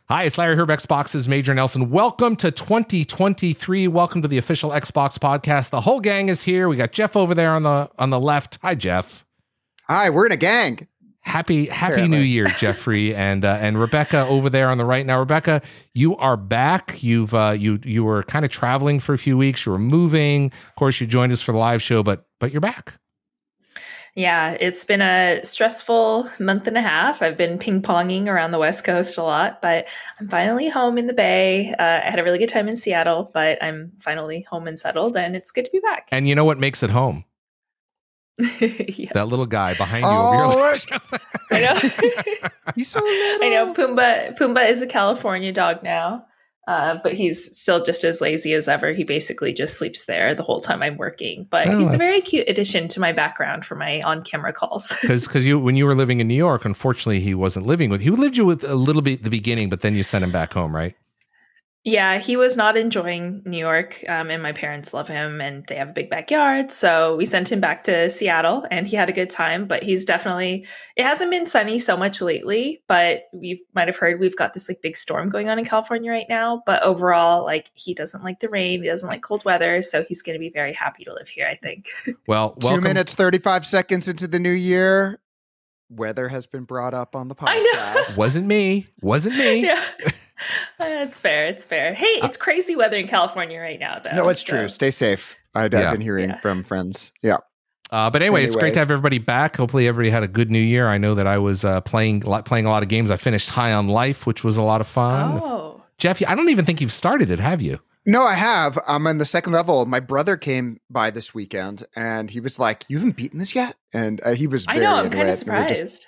Hi, it's Larry Herb, Xbox's Major Nelson. Welcome to 2023. Welcome to the official Xbox podcast. The whole gang is here. We got Jeff over there on the left. Hi, Jeff. Hi, we're in a gang. Happy New Year, Jeffrey, and Rebecca over there on the right. Now, Rebecca, you are back. You were kind of traveling for a few weeks. You were moving. Of course, you joined us for the live show, but you're back. Yeah, it's been a stressful month and a half. I've been ping-ponging around the West Coast a lot, but I'm finally home in the Bay. I had a really good time in Seattle, but I'm finally home and settled, and it's good to be back. And you know what makes it home? Yes. That little guy behind you over your left. I know. He's so little. I know. Pumbaa is a California dog now, but he's still just as lazy as ever. He basically just sleeps there the whole time I'm working. But he's a very cute addition to my background for my on-camera calls. Because when you were living in New York, unfortunately, he wasn't living with you. He lived you with a little bit at the beginning, but then you sent him back home, right? Yeah, he was not enjoying New York, and my parents love him, and they have a big backyard. So we sent him back to Seattle, and he had a good time. But he's definitely, it hasn't been sunny so much lately, but you might have heard we've got this like big storm going on in California right now. But overall, like he doesn't like the rain, he doesn't like cold weather, so he's going to be very happy to live here, I think. Well, 2 minutes, 35 seconds into the new year. Weather has been brought up on the podcast. I know. Wasn't me. Yeah. It's fair. It's fair. Hey, it's crazy weather in California right now, though. No, it's true. Stay safe. I've been hearing from friends. Yeah. But anyway, it's great to have everybody back. Hopefully everybody had a good new year. I know that I was playing a lot of games. I finished High on Life, which was a lot of fun. Oh. Jeff, I don't even think you've started it, have you? No, I have. I'm on the second level. My brother came by this weekend and he was like, "You haven't beaten this yet?" And he was very I'm kind of surprised.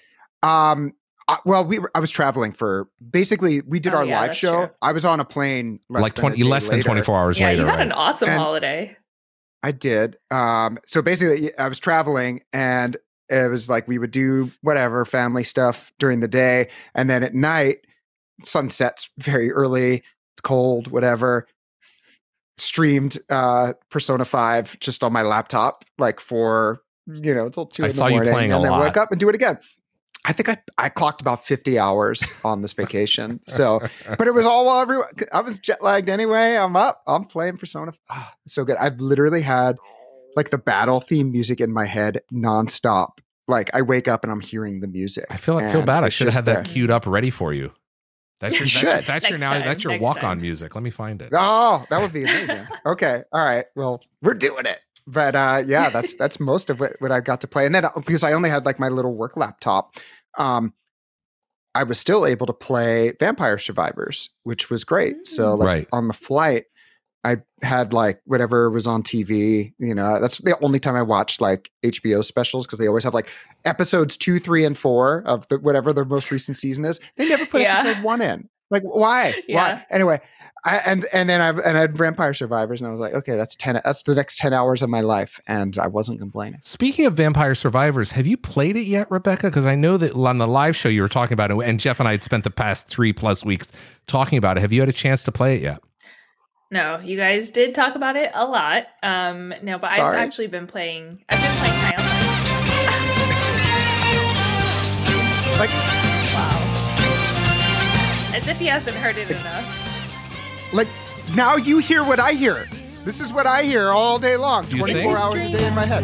I was traveling for basically we did our live show. True. I was on a plane less than 24 hours later. You had right? an awesome holiday. I did. So basically I was traveling and it was like we would do whatever family stuff during the day. And then at night, sun sets very early. It's cold, whatever. Streamed Persona 5 just on my laptop, like for, until 2 in the morning. I saw you playing and a lot. And then woke up and do it again. I think I clocked about 50 hours on this vacation. So, but it was all while I was jet lagged anyway. I'm up. I'm playing Persona. Oh, so good. I've literally had like the battle theme music in my head nonstop. Like I wake up and I'm hearing the music. I feel bad. I should have had that queued up ready for you. That's your walk-on music. Let me find it. Oh, that would be amazing. Okay. All right. Well, we're doing it. But that's most of what I got to play. And then because I only had like my little work laptop, I was still able to play Vampire Survivors, which was great. So on the flight, I had like whatever was on TV, that's the only time I watched like HBO specials because they always have like episodes 2, 3, and 4 of whatever their most recent season is. They never put episode 1 in. Like why? Yeah. Why? Anyway, I had Vampire Survivors and I was like, okay, that's the next 10 hours of my life. And I wasn't complaining. Speaking of Vampire Survivors, have you played it yet, Rebecca? Because I know that on the live show you were talking about it and Jeff and I had spent the past 3+ weeks talking about it. Have you had a chance to play it yet? No, you guys did talk about it a lot. No, but Sorry. I've actually been playing High on Life. Like, wow. As if he hasn't heard it enough. Like, now you hear what I hear. This is what I hear all day long. Do you 24 sing? hours a day in my head.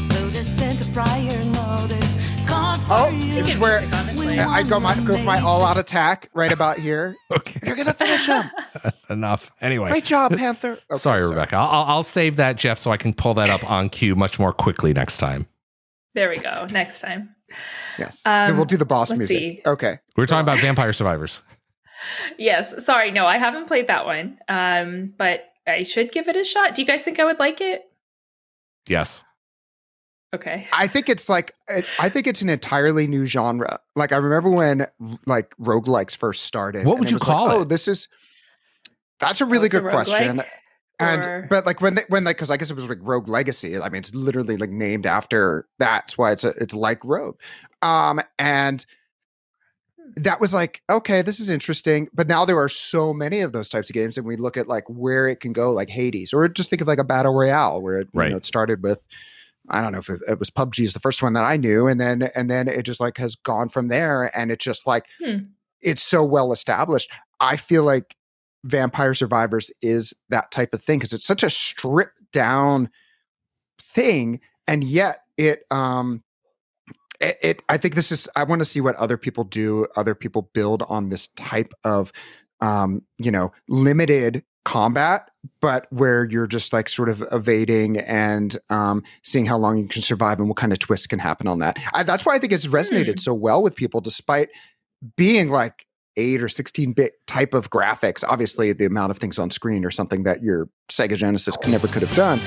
Oh, this is where I go for my all-out attack right about here. Okay. You're going to finish him. Enough. Anyway. Great job, Panther. Okay, sorry, Rebecca. I'll save that, Jeff, so I can pull that up on cue much more quickly next time. There we go. Next time. Yes. Then we'll do the boss music. See. Okay. We're talking about Vampire Survivors. Yes. Sorry. No, I haven't played that one. But I should give it a shot. Do you guys think I would like it? Yes. Okay. I think it's an entirely new genre. Like I remember when like roguelikes first started. What would you call it? Oh, that's a really good question. But like when because I guess it was like Rogue Legacy. I mean, it's literally like named after that. That's why it's like Rogue. And that was like, okay, this is interesting. But now there are so many of those types of games, and we look at like where it can go, like Hades, or just think of like a battle royale where it, it started with, I don't know if it was PUBG is the first one that I knew, and then it just like has gone from there, and it's just like it's so well established. I feel like Vampire Survivors is that type of thing because it's such a stripped down thing, and yet I think this is, I want to see what other people do. Other people build on this type of, limited combat, but where you're just like sort of evading and seeing how long you can survive and what kind of twists can happen on that. That's why I think it's resonated so well with people, despite being like 8 or 16-bit type of graphics. Obviously, the amount of things on screen or something that your Sega Genesis never could have done.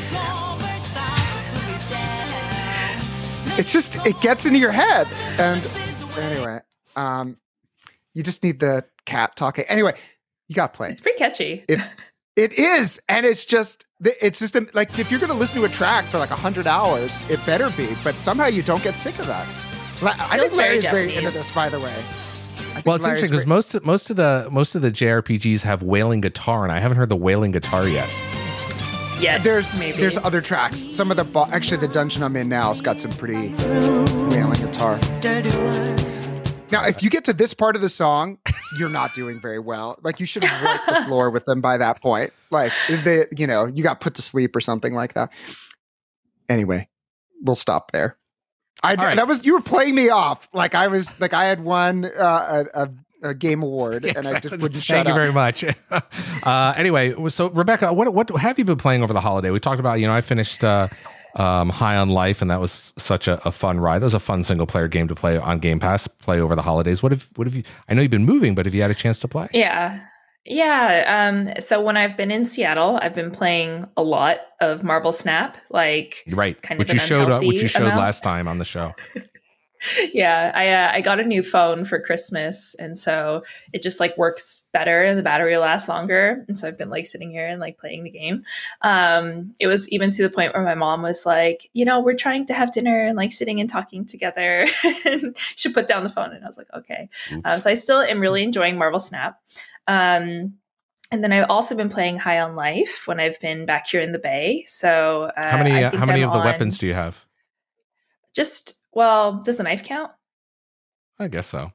It's just, it gets into your head. And anyway, you just need the cat talking. Anyway, you got to play. It's pretty catchy. It is. And it's just like, if you're going to listen to a track for like 100 hours, it better be. But somehow you don't get sick of that. I think Larry's very into this, by the way. Well, it's interesting because most of the JRPGs have wailing guitar, and I haven't heard the wailing guitar yet. Yeah, there's other tracks. Some of the dungeon I'm in now has got some pretty wailing guitar. Now, if you get to this part of the song, you're not doing very well. Like, you should have wiped the floor with them by that point. Like, if you got put to sleep or something like that. Anyway, we'll stop there. You were playing me off. Like I had won a game award, and I just wouldn't shut up. Thank you very much. Anyway, so Rebecca, what have you been playing over the holiday? We talked about, I finished High on Life, and that was such a fun ride. That was a fun single player game to play on Game Pass, play over the holidays. What have you? I know you've been moving, but have you had a chance to play? Yeah. So when I've been in Seattle, I've been playing a lot of Marble Snap, like kind which of you showed last time on the show. Yeah, I got a new phone for Christmas, and so it just like works better and the battery lasts longer. And so I've been like sitting here and like playing the game. It was even to the point where my mom was like, we're trying to have dinner and like sitting and talking together, and should put down the phone. And I was like, okay. So I still am really enjoying Marble Snap. And then I've also been playing High on Life when I've been back here in the Bay. So how many of the weapons do you have? Does the knife count? I guess so.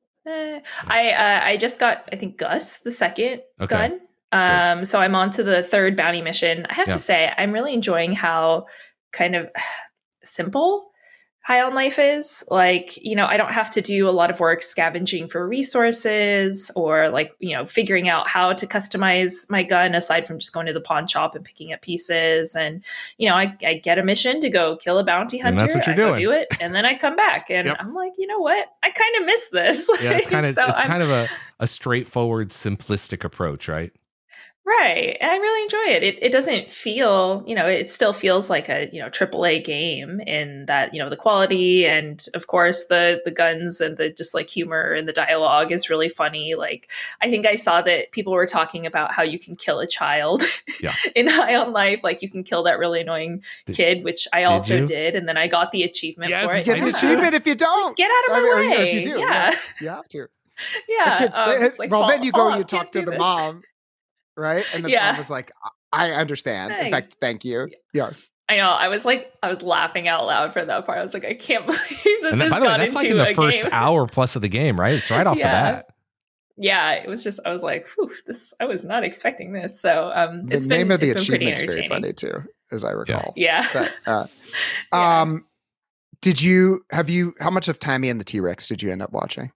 I just got, I think, Gus, the second gun. So I'm on to the third bounty mission. I have to say, I'm really enjoying how kind of simple High on Life is. Like, I don't have to do a lot of work scavenging for resources or like, figuring out how to customize my gun aside from just going to the pawn shop and picking up pieces. And, I get a mission to go kill a bounty hunter. And that's what you're doing. Go do it. And then I come back and I'm like, you know what? I kind of miss this. Yeah, it's kind of a straightforward, simplistic approach, right? Right. And I really enjoy it. It doesn't feel, it still feels like a, AAA game in that, the quality and of course the guns and the just like humor and the dialogue is really funny. Like, I think I saw that people were talking about how you can kill a child in High on Life. Like you can kill that really annoying kid, which I also did. And then I got the achievement for it. Get the achievement if you don't. Get out of my way. If you do, yeah. You have to. Yeah. Then you go and you talk to the mom. Right? And the mom was like, I understand. In fact, thank you. Yes. I know. I was laughing out loud for that part. I was like, I can't believe that this got into a game. By the way, that's like in the first hour plus of the game, right? It's right off the bat. Yeah, it was just, I was like, I was not expecting this. So the name of the achievement's very funny too, as I recall. Yeah. But, how much of Tammy and the T-Rex did you end up watching?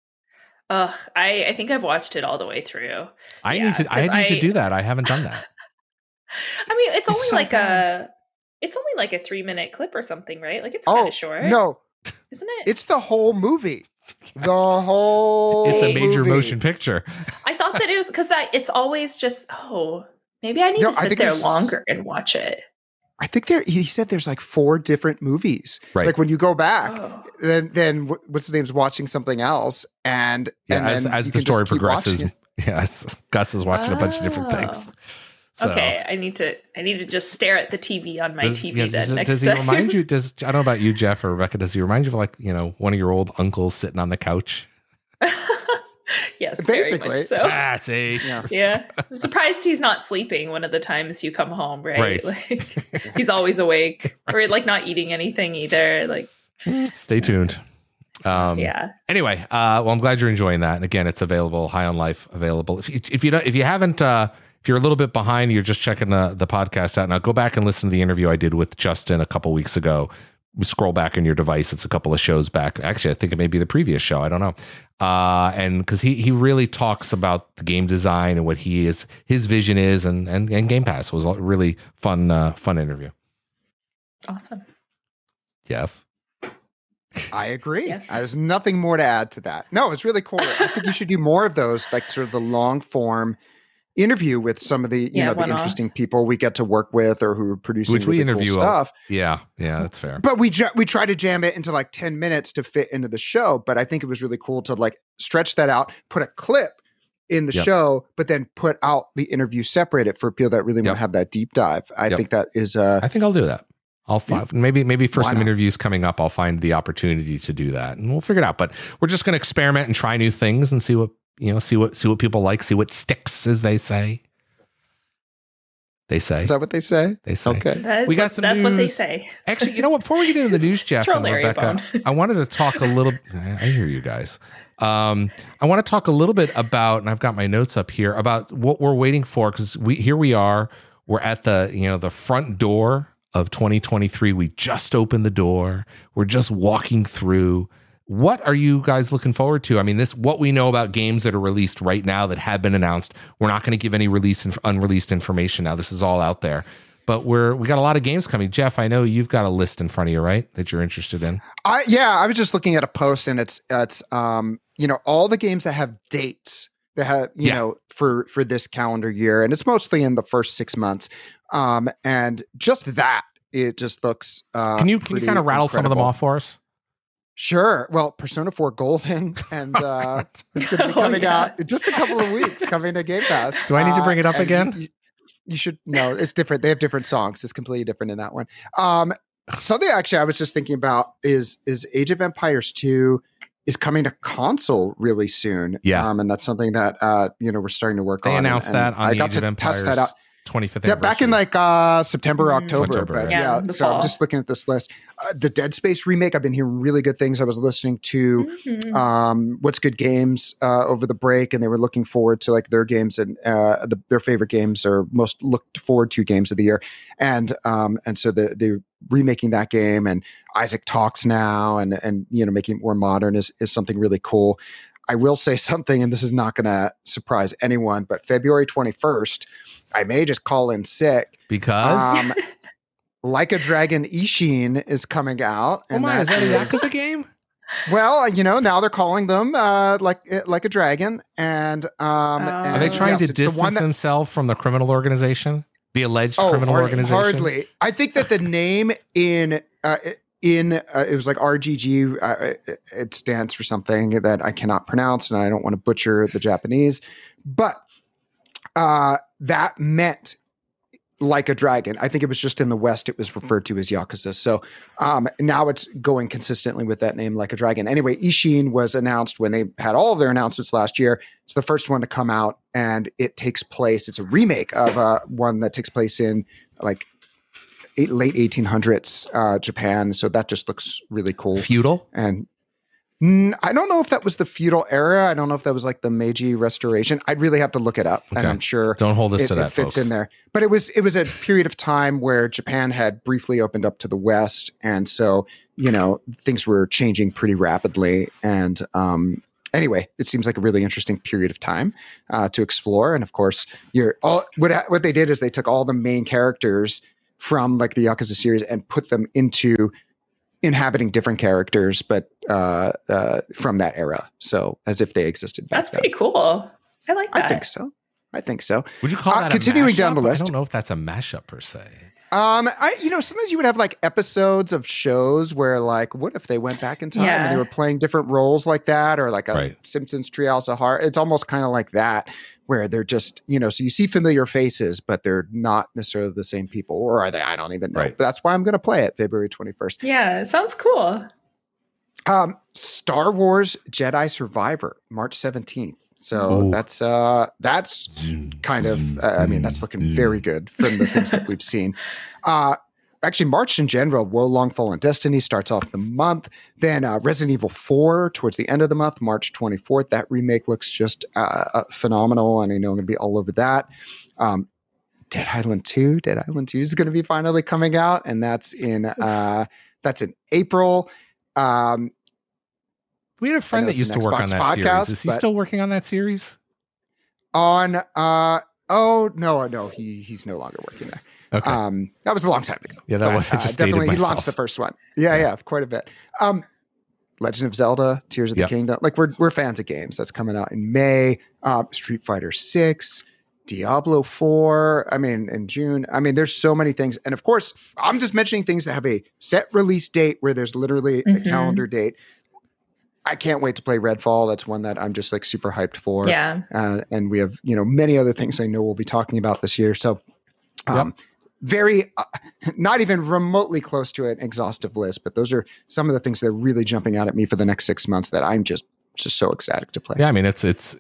I think I've watched it all the way through. I need to do that. I haven't done that. I mean, it's only like a 3-minute clip or something, right? Like it's kind of short. No, isn't it? It's the whole movie. The whole. It's a major motion picture. I thought that it was because it's always just maybe I need to sit there longer and watch it. I think he said there's like 4 different movies. Right. Like when you go back, then what's his name's watching something else. And as the story progresses, yes, Gus is watching a bunch of different things. So. Okay, I need to just stare at the TV on my TV then next does time. He remind you, I don't know about you, Jeff or Rebecca, does he remind you of like, one of your old uncles sitting on the couch? Yes, basically. Very So. much See. Yes. Yeah. I'm surprised he's not sleeping one of the times you come home, right? Like he's always awake or like not eating anything either. Like stay tuned. Anyway, well, I'm glad you're enjoying that. And again, it's available, High on Life available. If you haven't, if you're a little bit behind, you're just checking the podcast out now, go back and listen to the interview I did with Justin a couple weeks ago. Scroll back on your device. It's a couple of shows back. Actually, I think it may be the previous show. I don't know. And because he really talks about the game design and what his vision is and Game Pass. It was a really fun interview. Awesome. Jeff? I agree. Yes. There's nothing more to add to that. No, it's really cool. I think you should do more of those, like sort of the long form interview with some of the, the interesting people we get to work with or who are producing which we really interview cool stuff. Yeah, that's fair. But we try to jam it into like 10 minutes to fit into the show. But I think it was really cool to like stretch that out, put a clip in the show, but then put out the interview, separate it for people that really want to have that deep dive. I think that is. I think I'll do that. I'll find maybe for some interviews coming up, I'll find the opportunity to do that, and we'll figure it out. But we're just going to experiment and try new things and see what people like, see what sticks, as they say. Is that what they say? They say. Okay. We got some That's news. what they say. Actually, you know what? Before we get into the news, Jeff and Rebecca, I wanted to talk a little. I hear you guys. I want to talk a little bit about, and I've got my notes up here about what we're waiting for, because we are. We're at the front door of 2023. We just opened the door. We're just walking through. What are you guys looking forward to? I mean, what we know about games that are released right now that have been announced. We're not going to give any unreleased information now. This is all out there. But we got a lot of games coming. Jeff, I know you've got a list in front of you, right? That you're interested in. I was just looking at a post, and it's all the games that have dates that have for this calendar year, and it's mostly in the first 6 months. And just that, it just looks. Can you kind of rattle some of them off for us? Sure. Well, Persona 4 Golden, and it's going to be coming out in just a couple of weeks, coming to Game Pass. Do I need to bring it up again? You should. No, it's different. They have different songs. It's completely different in that one. Something actually I was just thinking about is Age of Empires 2 is coming to console really soon. Yeah. And that's something that we're starting to work on. They announced that on the Age of Empires test that out. 25th anniversary. Yeah, back in like September, October. Right. So I'm just looking at this list. The Dead Space remake, I've been hearing really good things. I was listening to What's Good Games over the break, and they were looking forward to like their games and their favorite games or most looked forward to games of the year. And so they're remaking that game, and Isaac Talks now, and making it more modern is something really cool. I will say something, and this is not going to surprise anyone, but February 21st, I may just call in sick because Like a Dragon Ishin is coming out. And is that a Yakuza game? Well, now they're calling them like a dragon, and are they trying to distance themselves from the criminal organization, the alleged criminal organization? Hardly. I think that the name in it was like RGG. It stands for something that I cannot pronounce, and I don't want to butcher the Japanese, but that meant Like a Dragon. I think it was just in the West, it was referred to as Yakuza. So now it's going consistently with that name, Like a Dragon. Anyway, Ishin was announced when they had all of their announcements last year. It's the first one to come out, and it takes place. It's a remake of one that takes place in like late 1800s Japan. So that just looks really cool. Feudal? And I don't know if that was the feudal era. I don't know if that was like the Meiji Restoration. I'd really have to look it up, and I'm sure don't hold us to that. It fits folks. in there, but it was a period of time where Japan had briefly opened up to the West, and so things were changing pretty rapidly. And anyway, it seems like a really interesting period of time to explore. And of course, what they did is they took all the main characters from like the Yakuza series and put them into inhabiting different characters, but from that era. So as if they existed back That's then. pretty cool. I like that. I think so. Would you call that continuing a mashup? down the list? I don't know if that's a mashup per se. Sometimes you would have like episodes of shows where like, what if they went back in time and they were playing different roles like that, or like a Simpsons Treehouse of Horror. It's almost kind of like that, where they're just, so you see familiar faces, but they're not necessarily the same people, or are they? I don't even know. But that's why I'm going to play it February 21st. Yeah, it sounds cool. Star Wars Jedi Survivor, March 17th. So that's kind of, that's looking very good from the things that we've seen. actually March in general, Wo Long Fallen Destiny starts off the month. Then Resident Evil 4 towards the end of the month, March 24th. That remake looks just phenomenal, and I know I'm going to be all over that. Dead Island 2 is going to be finally coming out, and that's in April. We had a friend that used to work on that series. Is he still working on that series? On no, he's no longer working there. Okay. That was a long time ago. Yeah, that was. I just definitely. He launched the first one. Yeah, quite a bit. Legend of Zelda: Tears of the Kingdom. Like we're fans of games. That's coming out in May. Street Fighter 6, Diablo 4. I mean, in June. I mean, there's so many things, and of course, I'm just mentioning things that have a set release date where there's literally a calendar date. I can't wait to play Redfall. That's one that I'm just like super hyped for. Yeah. And we have, many other things I know we'll be talking about this year. So, very, not even remotely close to an exhaustive list, but those are some of the things that are really jumping out at me for the next 6 months that I'm just so ecstatic to play. Yeah. I mean,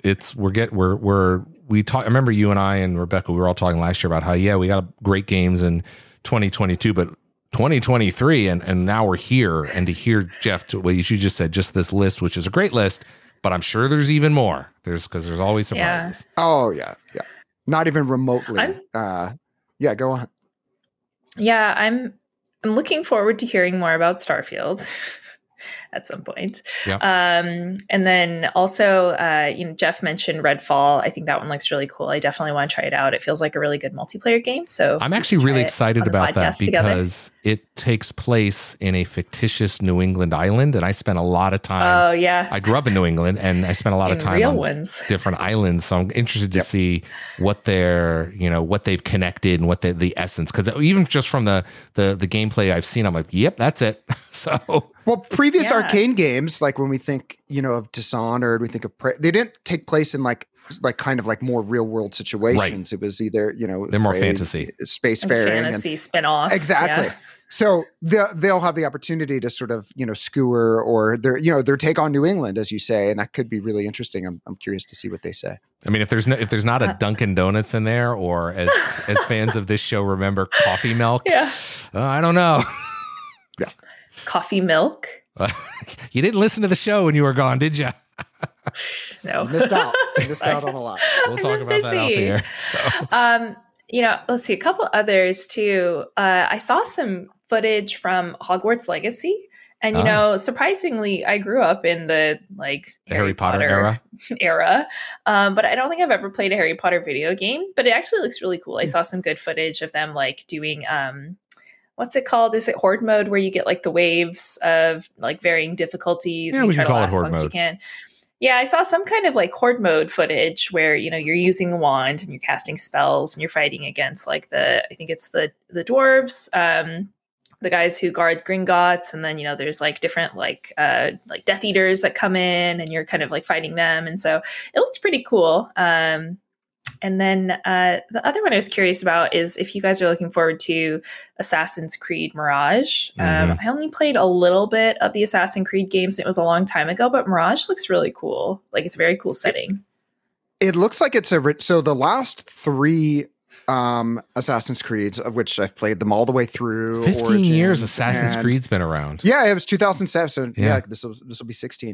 we talk. I remember you and I and Rebecca, we were all talking last year about how, we got great games in 2022, but 2023 and now we're here, and to hear Jeff what you just said, just this list, which is a great list, but I'm sure there's even more. There's always surprises. Oh yeah. Not even remotely. Go on. Yeah, I'm looking forward to hearing more about Starfield at some point. Yeah. And then also, Jeff mentioned Redfall. I think that one looks really cool. I definitely want to try it out. It feels like a really good multiplayer game. So I'm actually really excited about that because it takes place in a fictitious New England island, and I spent a lot of time. Oh yeah. I grew up in New England, and I spent a lot of time on different islands. So I'm interested to see what what they've connected and what the essence. Because even just from the gameplay I've seen, I'm like, yep, that's it. So. Well, previous arcade games, like when we think, of Dishonored, we think of they didn't take place in like kind of like more real world situations. Right. It was either, they're more fantasy, spacefaring, fantasy spinoff. Exactly. Yeah. So they'll have the opportunity to sort of, skewer or their take on New England, as you say, and that could be really interesting. I'm curious to see what they say. I mean, if there's not a Dunkin' Donuts in there, or as fans of this show remember, Coffee Milk. Yeah. I don't know. Yeah. Coffee Milk. You didn't listen to the show when you were gone, did you? No. You missed out. You missed out on a lot. We'll talk about that out there. So. Let's see a couple others too. I saw some footage from Hogwarts Legacy, and surprisingly, I grew up in the Harry Potter era. But I don't think I've ever played a Harry Potter video game. But it actually looks really cool. I saw some good footage of them doing. What's it called? Is it horde mode where you get the waves of varying difficulties and you try to last as long as you can? Yeah, I saw some kind of horde mode footage where, you're using a wand and you're casting spells and you're fighting against I think it's the dwarves, the guys who guard Gringotts, and then, there's different Death Eaters that come in and you're kind of fighting them. And so it looks pretty cool. And then the other one I was curious about is if you guys are looking forward to Assassin's Creed Mirage. I only played a little bit of the Assassin's Creed games. It was a long time ago, but Mirage looks really cool. It's a very cool setting. It looks like it's so the last 3 Assassin's Creeds, of which I've played them all the way through. 15 Origins, years Assassin's Creed's been around. Yeah, it was 2007. So this will be 16.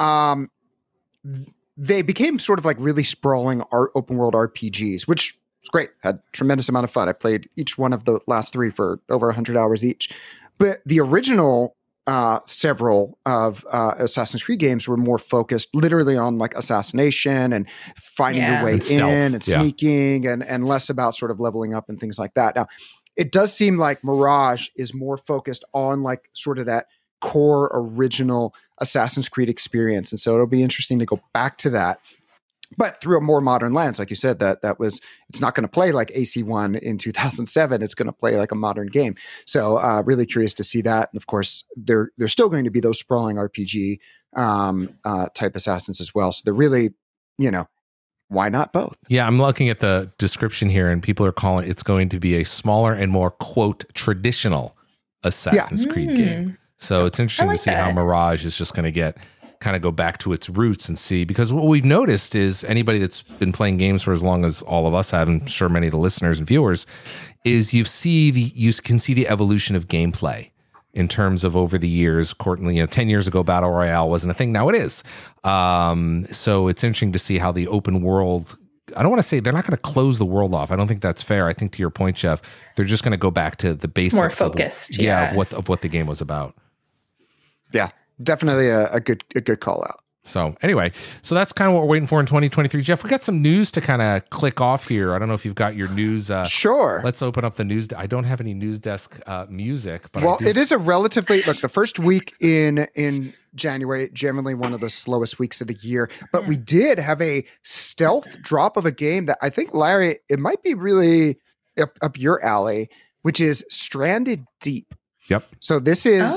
They became sort of really sprawling open world RPGs, which was great. Had tremendous amount of fun. I played each one of the last 3 for over 100 hours each. But the original several of Assassin's Creed games were more focused literally on assassination and finding your way in and sneaking and less about sort of leveling up and things like that. Now, it does seem like Mirage is more focused on sort of that core original Assassin's Creed experience. And so it'll be interesting to go back to that, but through a more modern lens. Like you said, it's not going to play like AC1 in 2007. It's going to play like a modern game. So really curious to see that. And of course, they're still going to be those sprawling RPG type assassins as well. So they're really, why not both? Yeah, I'm looking at the description here, and people are calling it's going to be a smaller and more, quote, traditional Assassin's Creed game. So it's interesting to see how Mirage is just going to get kind of go back to its roots and see, because what we've noticed is anybody that's been playing games for as long as all of us have, and I'm sure many of the listeners and viewers, is you can see the evolution of gameplay in terms of over the years. Courtney, 10 years ago, Battle Royale wasn't a thing. Now it is. So it's interesting to see how the open world, I don't want to say they're not going to close the world off. I don't think that's fair. I think to your point, Jeff, they're just going to go back to the basics. More focused. Of what the game was about. Yeah. Definitely a good call out. So anyway, so that's kind of what we're waiting for in 2023. Jeff, we got some news to kind of click off here. I don't know if you've got your news. Sure. Let's open up the news. I don't have any news desk music. But it is a relatively, the first week in January, generally one of the slowest weeks of the year. But we did have a stealth drop of a game that I think, Larry, it might be really up your alley, which is Stranded Deep. Yep. So this is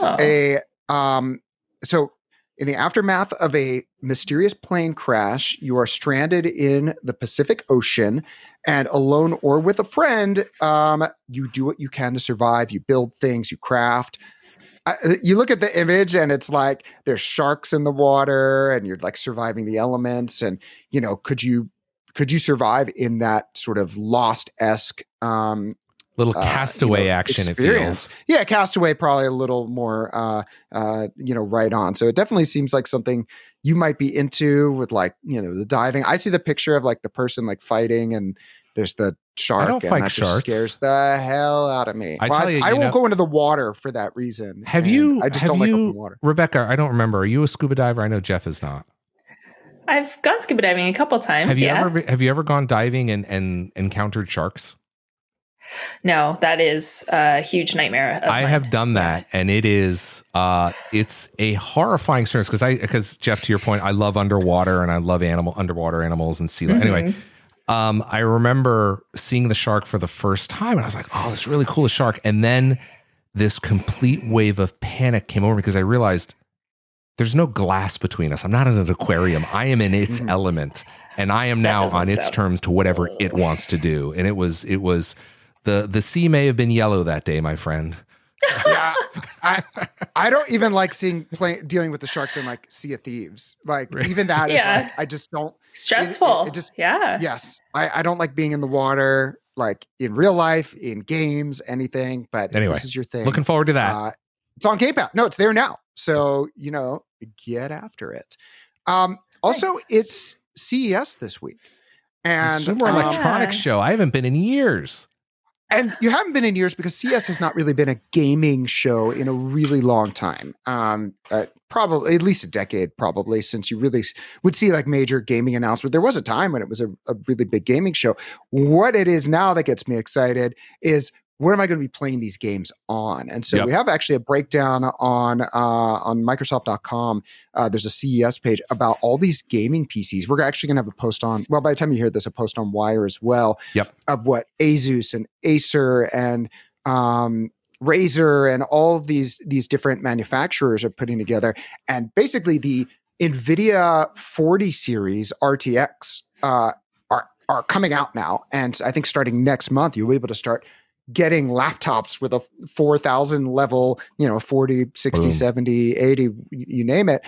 so in the aftermath of a mysterious plane crash, you are stranded in the Pacific Ocean, and alone or with a friend, you do what you can to survive. You build things, you craft. You look at the image and it's like there's sharks in the water and you're like surviving the elements. And, could you survive in that sort of Lost-esque little Castaway action experience? It feels. Yeah, Castaway probably a little more right on. So it definitely seems like something you might be into with the diving. I see the picture of like the person like fighting and there's the shark. I don't and fight that sharks. just scares the hell out of me. I won't go into the water for that reason. I just don't like open water. Rebecca, I don't remember. Are you a scuba diver? I know Jeff is not. I've gone scuba diving a couple times. Have you ever gone diving and encountered sharks? No, that is a huge nightmare. I have done that, and it is it's a horrifying experience because Jeff, to your point, I love underwater and I love underwater animals and sea life. Mm-hmm. Anyway, I remember seeing the shark for the first time, and I was like, "Oh, this is really cool, a shark!" And then this complete wave of panic came over me because I realized there's no glass between us. I'm not in an aquarium. I am in its element, and I am now on its terms to whatever it wants to do. And it was. The sea may have been yellow that day, my friend. Yeah, I don't even like dealing with the sharks in like Sea of Thieves. Like even that is like I just don't. Stressful. Yes, I don't like being in the water, like in real life, in games, anything. But anyway, this is your thing. Looking forward to that. It's on Game Pass. No, it's there now. So get after it. Also, it's CES this week, and Consumer Electronics Show. I haven't been in years. And you haven't been in years because CES has not really been a gaming show in a really long time. Probably at least a decade, probably, since you really would see like major gaming announcements. There was a time when it was a really big gaming show. What it is now that gets me excited is where am I going to be playing these games on? And so we have actually a breakdown on Microsoft.com. There's a CES page about all these gaming PCs. We're actually going to have a post on, well, by the time you hear this, a post on Wire as well of what Asus and Acer and Razer and all of these different manufacturers are putting together. And basically the NVIDIA 40 series RTX are coming out now. And I think starting next month, you'll be able to start getting laptops with a 4,000 level, 40, 60, 70, 80, you name it,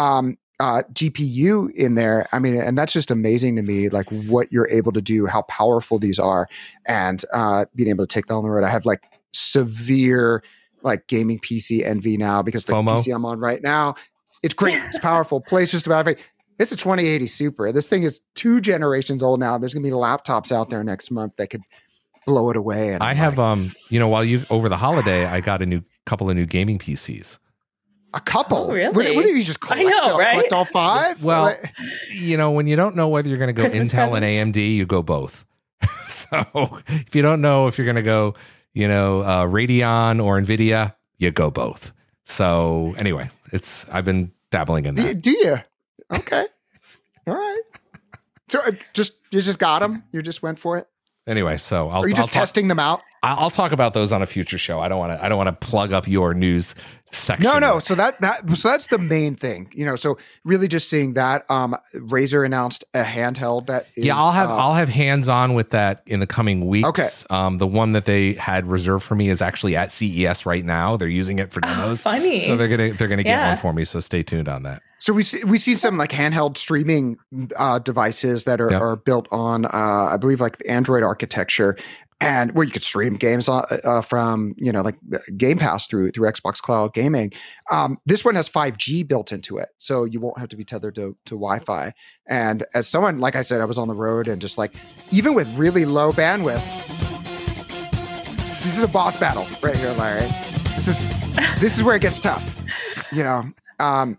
GPU in there. I mean, and that's just amazing to me, like what you're able to do, how powerful these are, and being able to take that on the road. I have like severe like gaming PC envy now because the FOMO. PC I'm on right now, it's great. It's powerful. Plays just about everything. It's a 2080 Super. This thing is 2 generations old now. There's going to be laptops out there next month that could blow it away. And I have, while you over the holiday, I got a couple of new gaming PCs. A couple? Oh, really? What do you just collect? Collect all 5? Well, when you don't know whether you're going to go Christmas Intel presents. and AMD, you go both. So if you don't know if you're going to go, Radeon or NVIDIA, you go both. So anyway, I've been dabbling in that. Do you? Okay. All right. So you just got them? You just went for it? Anyway, so Are you just testing them out? I'll talk about those on a future show. I don't want to plug up your news section. No. So that's the main thing. So really just seeing that Razer announced a handheld that is, I'll have hands on with that in the coming weeks. Okay. The one that they had reserved for me is actually at CES right now. They're using it for demos. Funny. So they're gonna get one for me. So stay tuned on that. So we see some like handheld streaming devices that are built on, I believe, like the Android architecture, and where you could stream games from, like Game Pass through Xbox Cloud Gaming. This one has 5G built into it, so you won't have to be tethered to Wi-Fi. And as someone, like I said, I was on the road, and just like, even with really low bandwidth, this is a boss battle right here, Larry. This is where it gets tough, And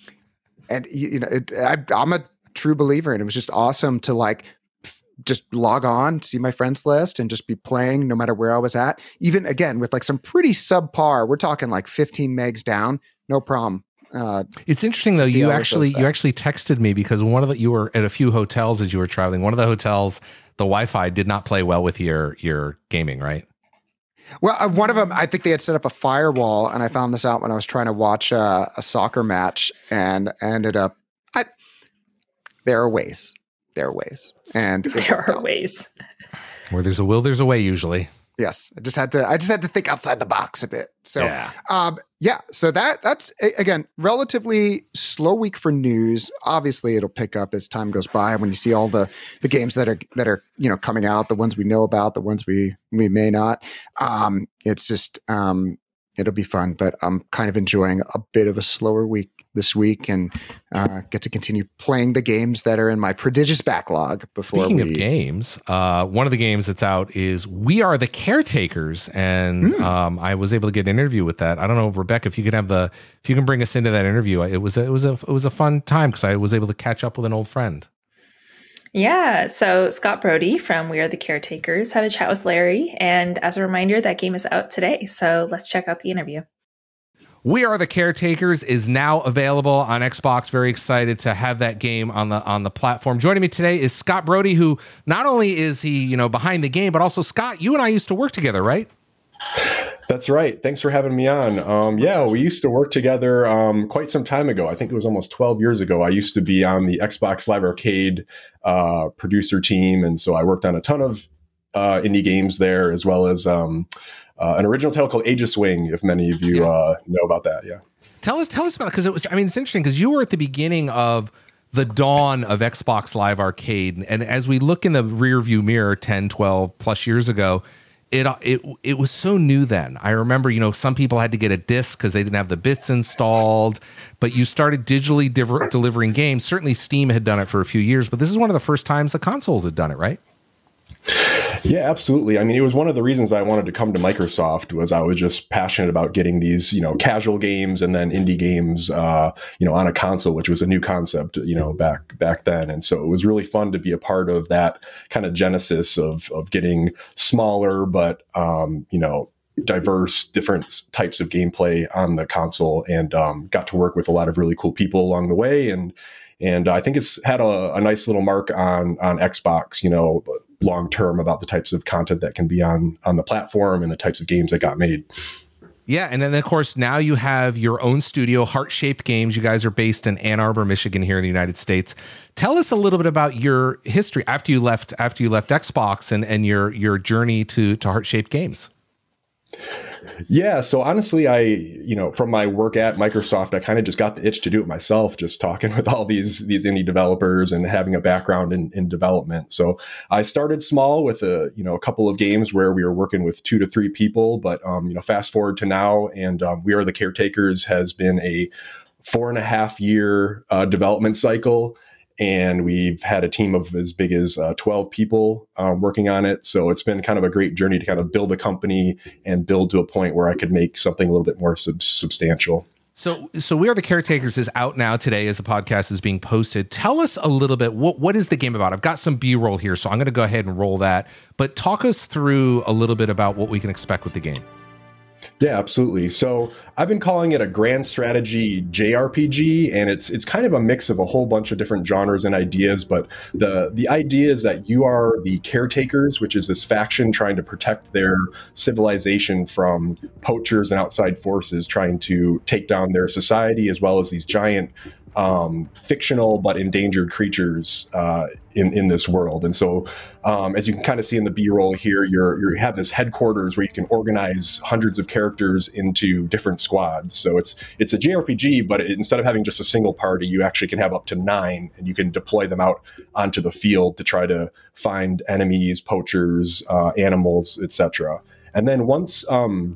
I'm a true believer, and it was just awesome to like just log on, see my friends list, and just be playing no matter where I was at. Even again with like some pretty subpar, we're talking like 15 megs down, no problem. It's interesting though. You actually texted me because you were at a few hotels as you were traveling. One of the hotels, the Wi-Fi did not play well with your gaming, right? Well, one of them, I think they had set up a firewall, and I found this out when I was trying to watch a soccer match, and I ended up. There are ways. And there are ways. Where there's a will, there's a way. Usually, yes. I just had to think outside the box a bit. So, So that's again relatively slow week for news. Obviously, it'll pick up as time goes by when you see all the games that are coming out, the ones we know about, the ones we may not. It's just it'll be fun, but I'm kind of enjoying a bit of a slower week this week, and get to continue playing the games that are in my prodigious backlog. Speaking of games, one of the games that's out is We Are the Caretakers, and I was able to get an interview with that. I don't know, Rebecca, if you can bring us into that interview. It was a fun time because I was able to catch up with an old friend. Yeah, so Scott Brody from We Are the Caretakers had a chat with Larry, and as a reminder, that game is out today. So let's check out the interview. We Are the Caretakers is now available on Xbox. Very excited to have that game on the platform. Joining me today is Scott Brody, who not only is he behind the game, but also, Scott, you and I used to work together, right? That's right. Thanks for having me on. We used to work together quite some time ago. I think it was almost 12 years ago. I used to be on the Xbox Live Arcade producer team, and so I worked on a ton of indie games there, as well as an original title called Age of Swing, if many of you know about that. Yeah. Tell us about it, because it's interesting because you were at the beginning of the dawn of Xbox Live Arcade. And as we look in the rear view mirror 10, 12 plus years ago, it was so new then. I remember, some people had to get a disc because they didn't have the bits installed, but you started digitally delivering games. Certainly Steam had done it for a few years, but this is one of the first times the consoles had done it, right? Yeah, absolutely. I mean, it was one of the reasons I wanted to come to Microsoft. Was I was just passionate about getting these, casual games and then indie games, on a console, which was a new concept, back then. And so it was really fun to be a part of that kind of genesis of getting smaller, but, diverse, different types of gameplay on the console, and got to work with a lot of really cool people along the way. And I think it's had a nice little mark on Xbox, long term, about the types of content that can be on the platform and the types of games that got made. Yeah, and then of course now you have your own studio, Heart Shaped Games. You guys are based in Ann Arbor, Michigan, here in the United States. Tell us a little bit about your history after you left Xbox and your journey to Heart Shaped Games. Yeah. So honestly, from my work at Microsoft, I kind of just got the itch to do it myself, just talking with all these indie developers and having a background in development. So I started small with a couple of games where we were working with 2 to 3 people, but, fast forward to now, and We Are the Caretakers has been a 4.5 year development cycle. And we've had a team of as big as 12 people working on it. So it's been kind of a great journey to kind of build a company and build to a point where I could make something a little bit more substantial. So We Are the Caretakers is out now today as the podcast is being posted. Tell us a little bit, what is the game about? I've got some B-roll here, so I'm going to go ahead and roll that. But talk us through a little bit about what we can expect with the game. Yeah, absolutely. So I've been calling it a grand strategy JRPG, and it's kind of a mix of a whole bunch of different genres and ideas. But the idea is that you are the caretakers, which is this faction trying to protect their civilization from poachers and outside forces trying to take down their society, as well as these giant fictional but endangered creatures in this world. And so, as you can kind of see in the B-roll here, you have this headquarters where you can organize hundreds of characters into different squads. So it's a JRPG, but instead of having just a single party, you actually can have up to 9, and you can deploy them out onto the field to try to find enemies, poachers, animals, etc. And then once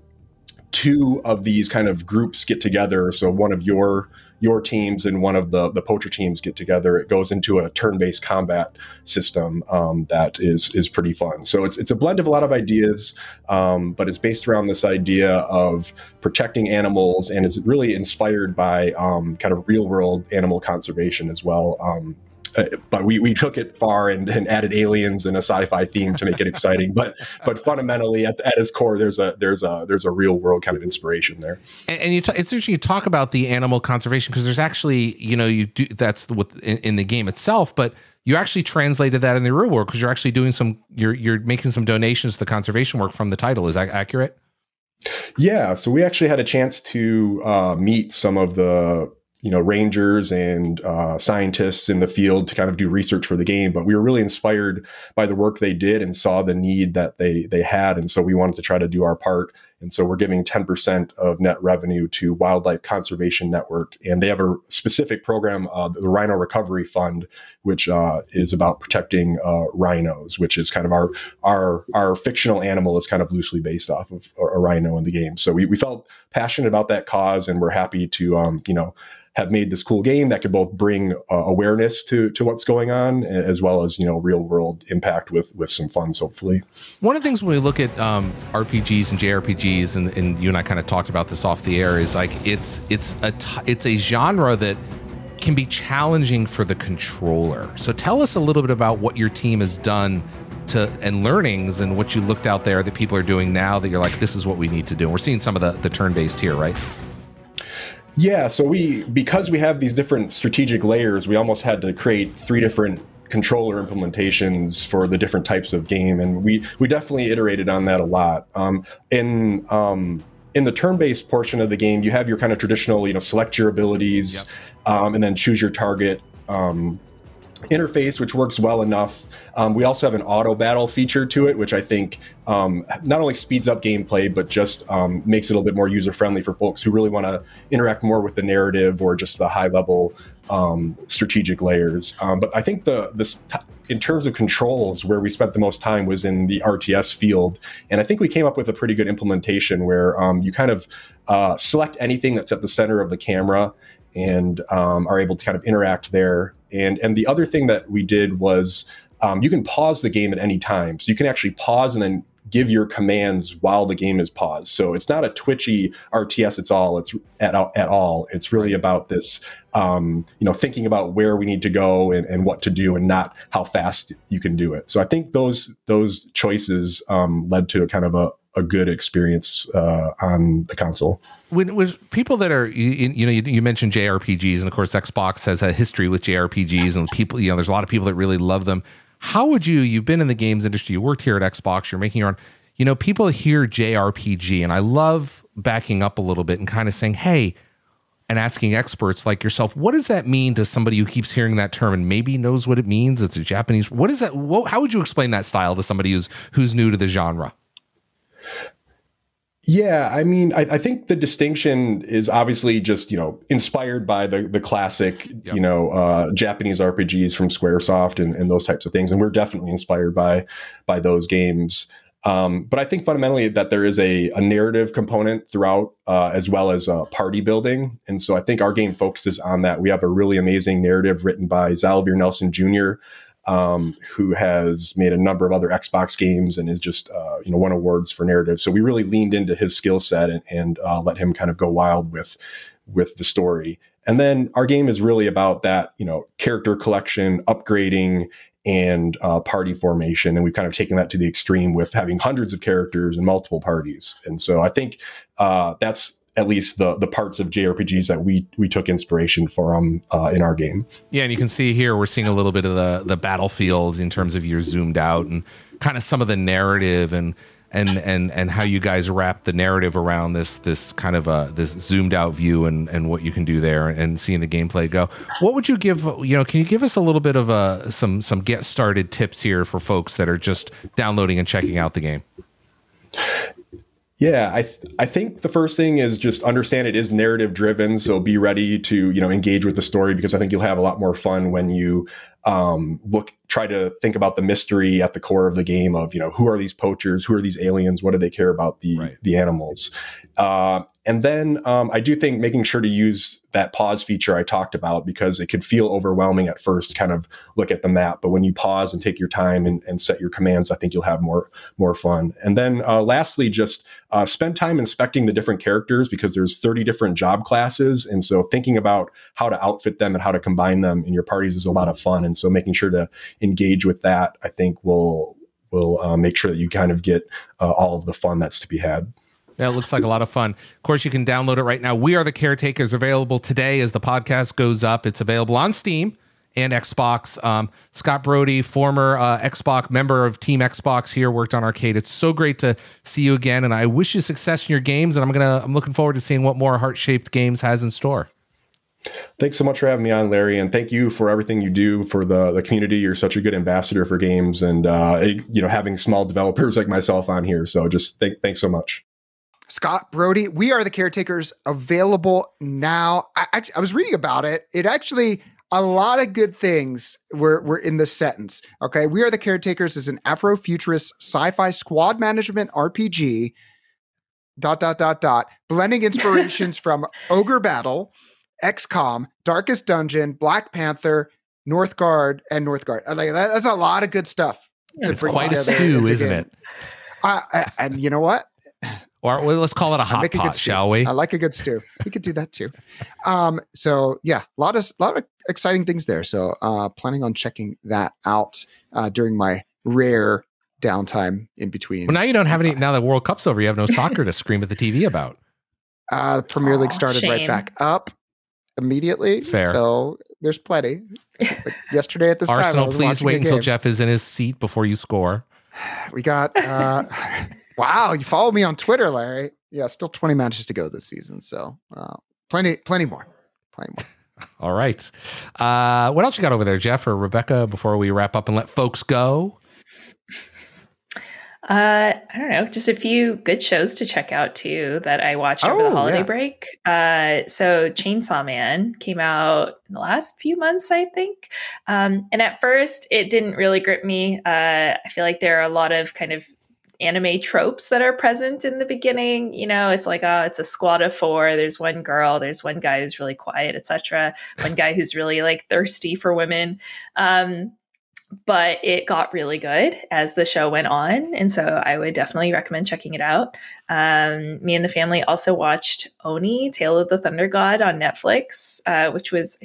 2 of these kind of groups get together, so one of your teams and one of the poacher teams get together, it goes into a turn-based combat system that is pretty fun. So it's a blend of a lot of ideas, but it's based around this idea of protecting animals, and is really inspired by kind of real-world animal conservation as well. But we took it far and added aliens and a sci-fi theme to make it exciting. But fundamentally, at its core, there's a real world kind of inspiration there. And it's interesting you talk about the animal conservation, because there's actually, you do, that's what in the game itself, but you actually translated that in the real world, because you're actually doing you're making some donations to the conservation work from the title. Is that accurate? Yeah. So we actually had a chance to meet some of the rangers and scientists in the field to kind of do research for the game, but we were really inspired by the work they did and saw the need that they had, and so we wanted to try to do our part. And so we're giving 10% of net revenue to Wildlife Conservation Network, and they have a specific program, the Rhino Recovery Fund, which is about protecting rhinos, which is kind of our fictional animal is kind of loosely based off of a rhino in the game. So we felt passionate about that cause, and we're happy to have made this cool game that could both bring awareness to what's going on, as well as real world impact with some funds, hopefully. One of the things when we look at RPGs and JRPGs, and you and I kind of talked about this off the air, is like it's a genre that can be challenging for the controller. So tell us a little bit about what your team has done and learnings, and what you looked out there that people are doing now that you're like, this is what we need to do. And we're seeing some of the turn-based here, right? Yeah, so because we have these different strategic layers, we almost had to create 3 different controller implementations for the different types of game, and we definitely iterated on that a lot. In the turn-based portion of the game, you have your kind of traditional, select your abilities, yep, and then choose your target interface, which works well enough. We also have an auto battle feature to it, which I think not only speeds up gameplay, but just makes it a little bit more user-friendly for folks who really want to interact more with the narrative or just the high-level strategic layers. But I think in terms of controls, where we spent the most time was in the RTS field. And I think we came up with a pretty good implementation where you kind of select anything that's at the center of the camera and are able to kind of interact there. And the other thing that we did was you can pause the game at any time. So you can actually pause and then give your commands while the game is paused. So it's not a twitchy RTS it's at all. It's really about this, thinking about where we need to go and what to do, and not how fast you can do it. So I think those choices led to a kind of a good experience on the console. With people that are, you mentioned JRPGs, and of course Xbox has a history with JRPGs, and people, there's a lot of people that really love them. How would you've been in the games industry, you worked here at Xbox, you're making your own, people hear JRPG, and I love backing up a little bit and kind of saying, hey, and asking experts like yourself, what does that mean to somebody who keeps hearing that term and maybe knows what it means? It's a Japanese, what is that? How would you explain that style to somebody who's new to the genre? Yeah, I mean, I think the distinction is obviously just, inspired by the classic, yep, Japanese RPGs from Squaresoft and those types of things. And we're definitely inspired by those games. But I think fundamentally that there is a narrative component throughout, as well as party building. And so I think our game focuses on that. We have a really amazing narrative written by Xalavier Nelson Jr., who has made a number of other Xbox games and is just, won awards for narrative. So we really leaned into his skill set and let him kind of go wild with the story. And then our game is really about that, character collection, upgrading, and party formation. And we've kind of taken that to the extreme with having hundreds of characters and multiple parties. And so I think that's at least the parts of JRPGs that we took inspiration from in our game. Yeah, and you can see here, we're seeing a little bit of the battlefields in terms of you're zoomed out and kind of some of the narrative. And and how you guys wrap the narrative around this kind of this zoomed out view and what you can do there and seeing the gameplay go. What would you give? Can you give us a little bit of some get started tips here for folks that are just downloading and checking out the game? Yeah, I think the first thing is just understand it is narrative driven. So be ready to, engage with the story, because I think you'll have a lot more fun when you try to think about the mystery at the core of the game of, who are these poachers? Who are these aliens? What do they care about the animals? And then I do think making sure to use that pause feature I talked about, because it could feel overwhelming at first, kind of look at the map. But when you pause and take your time and set your commands, I think you'll have more fun. And then lastly, just spend time inspecting the different characters, because there's 30 different job classes. And so thinking about how to outfit them and how to combine them in your parties is a lot of fun. And so making sure to engage with that, I think will make sure that you kind of get all of the fun that's to be had. Yeah, it looks like a lot of fun. Of course, you can download it right now. We Are the Caretakers, available today as the podcast goes up. It's available on Steam and Xbox. Scott Brody, former Xbox member of Team Xbox here, worked on Arcade. It's so great to see you again, and I wish you success in your games. And I'm looking forward to seeing what more Heart-Shaped Games has in store. Thanks so much for having me on, Larry, and thank you for everything you do for the community. You're such a good ambassador for games, and having small developers like myself on here. So just thanks so much. Scott Brody, We Are the Caretakers, available now. I was reading about it. It actually, a lot of good things were in this sentence. Okay. We Are the Caretakers is an Afrofuturist sci-fi squad management RPG, ... blending inspirations from Ogre Battle, XCOM, Darkest Dungeon, Black Panther, Northgard. Like that's a lot of good stuff. It's quite a stew, isn't it? And you know what? Or let's call it a hot pot, shall we? I like a good stew. We could do that too. So yeah, a lot of exciting things there. So planning on checking that out during my rare downtime in between. Well, now you don't have any. Now the World Cup's over, you have no soccer to scream at the TV about. Premier League started right back up immediately. Fair. So there's plenty. But yesterday at this time, Arsenal, please wait until Jeff is in his seat before you score. We got. Wow, you follow me on Twitter, Larry. Yeah, still 20 matches to go this season. So plenty more. All right. What else you got over there, Jeff or Rebecca, before we wrap up and let folks go? I don't know, just a few good shows to check out too that I watched over the holiday break. So Chainsaw Man came out in the last few months, I think. And at first it didn't really grip me. I feel like there are a lot of kind of anime tropes that are present in the beginning. It's like, it's a squad of 4. There's one girl, there's one guy who's really quiet, etc. One guy who's really like thirsty for women. But it got really good as the show went on. And so I would definitely recommend checking it out. Me and the family also watched Oni, Tale of the Thunder God on Netflix, which was,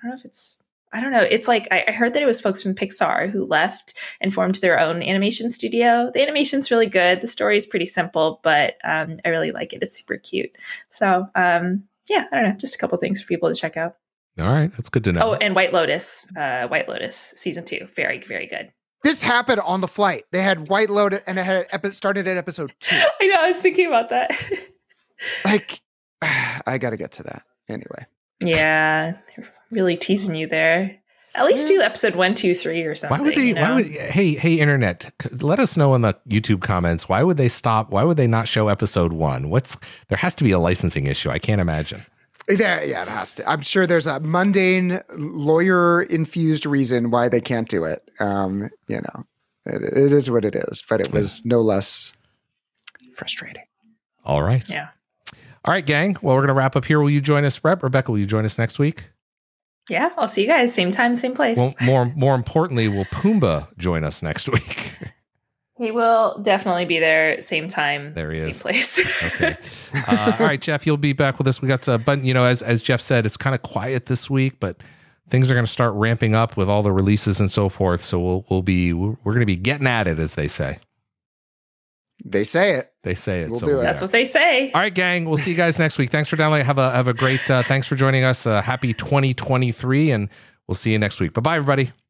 I don't know. It's like, I heard that it was folks from Pixar who left and formed their own animation studio. The animation's really good. The story is pretty simple, but I really like it. It's super cute. So yeah, I don't know. Just a couple things for people to check out. All right. That's good to know. Oh, and White Lotus season 2. Very, very good. This happened on the flight. They had White Lotus and it had started at episode 2. I know. I was thinking about that. Like, I got to get to that anyway. Yeah. They're really teasing you there. At least do episode 1, 2, 3 or something. Hey, internet, let us know in the YouTube comments. Why would they stop? Why would they not show episode 1? There has to be a licensing issue. I can't imagine. Yeah, it has to. I'm sure there's a mundane, lawyer-infused reason why they can't do it. It is what it is, but it was no less frustrating. All right. Yeah. All right, gang. Well, we're going to wrap up here. Will you join us, Rebecca? Will you join us next week? Yeah, I'll see you guys. Same time, same place. Well, more importantly, will Pumbaa join us next week? He will definitely be there. Same time, there he same is. place. Okay. All right, Jeff, you'll be back with us. We got but as Jeff said, it's kind of quiet this week, but things are going to start ramping up with all the releases and so forth. So we're going to be getting at it, as they say. They say it. We'll so do it. That's what they say. All right, gang. We'll see you guys next week. Thanks for downloading. Have a great. Thanks for joining us. Happy 2023, and we'll see you next week. Bye, everybody.